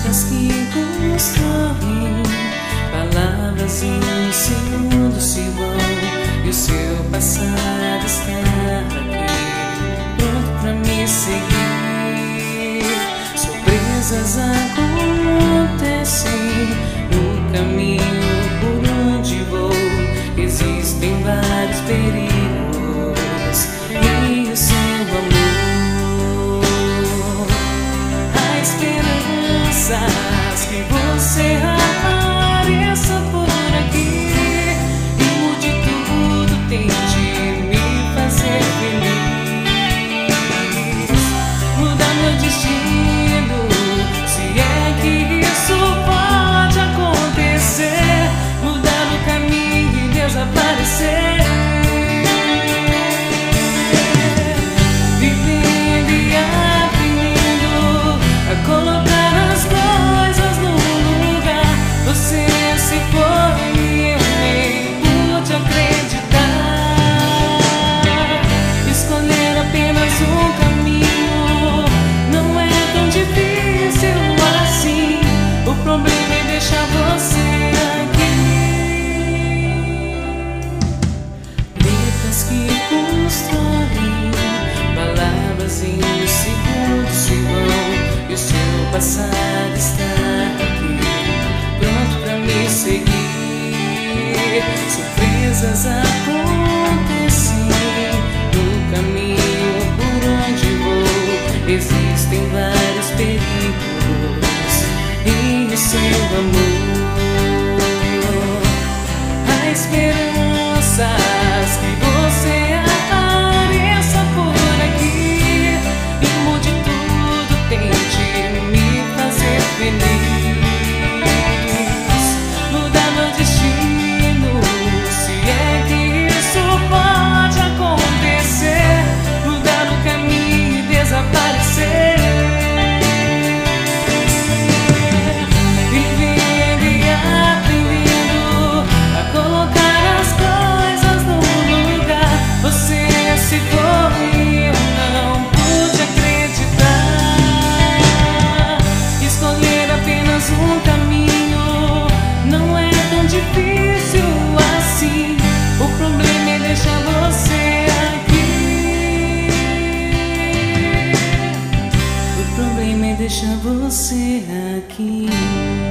letras que constroem palavras em um segundo se vão, e o seu passado está aqui, pronto pra me seguir. Surpresas acontecem no caminho por onde vou, existem vários perigos e o seu amor. Há esperanças que você apareça por aqui e mude tudo, tente me fazer feliz, mudar meu destino, se é que isso pode acontecer, mudar o caminho e desaparecer. Vivendo e aprendendo a colocar as coisas no lugar. Você se foi e eu nem pude acreditar. Escolher apenas um caminho não é tão difícil assim. O problema é deixar você aqui. Letras que constroem palavras em um segundo se vão, e o seu passado está aqui, pronto pra me seguir. Surpresas acontecem no caminho por onde vou, existem vários perigos e o seu amor. Há esperanças que você apareça por aqui e mude tudo, tente me fazer feliz, mudar meu destino, se é que isso pode acontecer, mudar o caminho e desaparecer. Vivendo e aprendendo a colocar as coisas no lugar. Você se foi e eu não pude acreditar. Escolher apenas um caminho não é tão difícil assim. O problema é deixar você aqui. O problema é deixar você aqui.